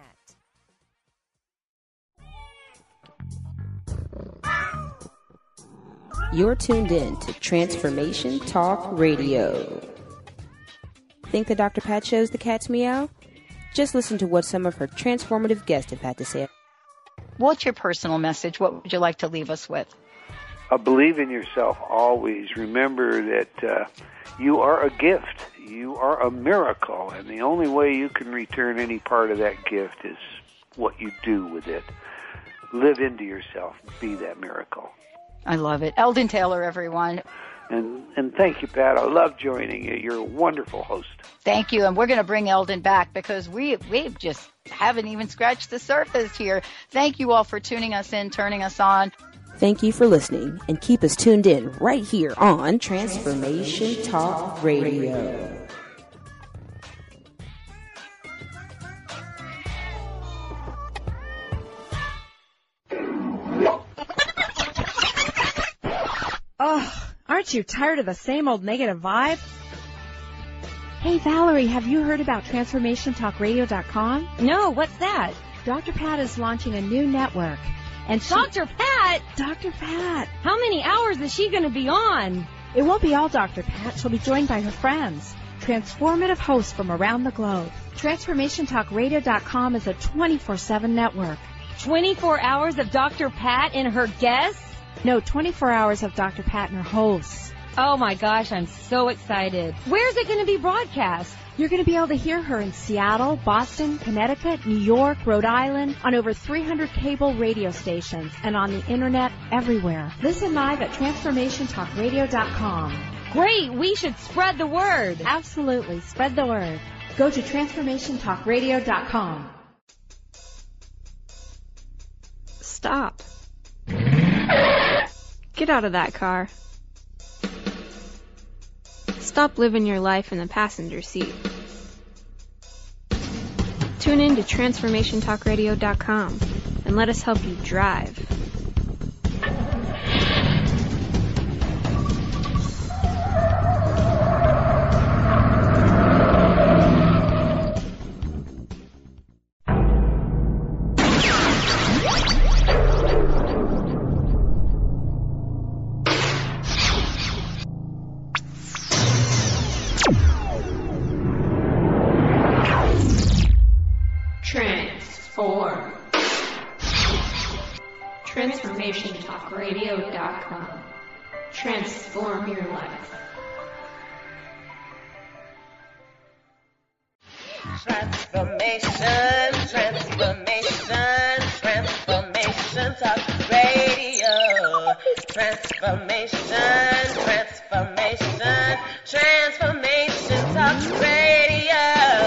You're tuned in to Transformation Talk Radio. Think the Dr. Pat shows the cat's meow? Just listen to what some of her transformative guests have had to say. What's your personal message? What would you like to leave us with? Believe in yourself always. Remember that you are a gift. You are a miracle. And the only way you can return any part of that gift is what you do with it. Live into yourself. Be that miracle. I love it. Eldon Taylor, everyone. And thank you, Pat. I love joining you. You're a wonderful host. Thank you. And we're going to bring Eldon back because we just haven't even scratched the surface here. Thank you all for tuning us in, turning us on. Thank you for listening, and keep us tuned in right here on Transformation Talk Radio. Oh, aren't you tired of the same old negative vibe? Hey, Valerie, have you heard about TransformationTalkRadio.com? No, what's that? Dr. Pat is launching a new network. And Dr. Pat? Dr. Pat. How many hours is she going to be on? It won't be all Dr. Pat. She'll be joined by her friends, transformative hosts from around the globe. TransformationTalkRadio.com is a 24/7 network. 24 hours of Dr. Pat and her guests? No, 24 hours of Dr. Pat and her hosts. Oh my gosh, I'm so excited. Where's it going to be broadcast? You're going to be able to hear her in Seattle, Boston, Connecticut, New York, Rhode Island, on over 300 cable radio stations, and on the internet everywhere. Listen live at TransformationTalkRadio.com. Great, we should spread the word. Absolutely, spread the word. Go to TransformationTalkRadio.com. Stop. Get out of that car. Stop living your life in the passenger seat. Tune in to TransformationTalkRadio.com and let us help you drive. TransformationTalkRadio.com. Transform your life. Transformation, transformation, transformation talk radio. Transformation, transformation, transformation talk radio.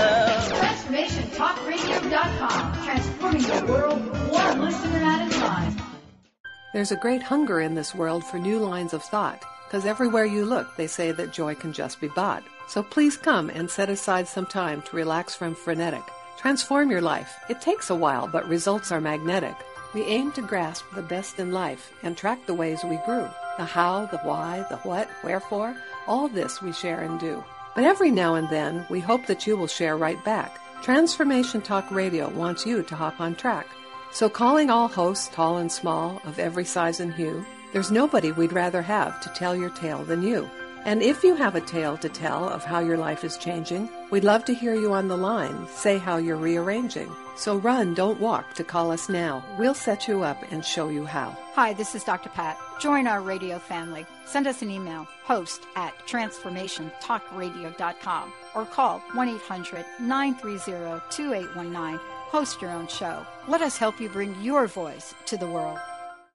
TransformationTalkRadio.com. Transforming the world one listener at a time. There's a great hunger in this world for new lines of thought, because everywhere you look, they say that joy can just be bought. So please come and set aside some time to relax from frenetic. Transform your life. It takes a while, but results are magnetic. We aim to grasp the best in life and track the ways we grew. The how, the why, the what, wherefore, all this we share and do. But every now and then, we hope that you will share right back. Transformation Talk Radio wants you to hop on track. So calling all hosts, tall and small, of every size and hue, there's nobody we'd rather have to tell your tale than you. And if you have a tale to tell of how your life is changing, we'd love to hear you on the line say how you're rearranging. So run, don't walk to call us now. We'll set you up and show you how. Hi, this is Dr. Pat. Join our radio family. Send us an email, host@transformationtalkradio.com, or call 1-800-930-2819. Host your own show. Let us help you bring your voice to the world.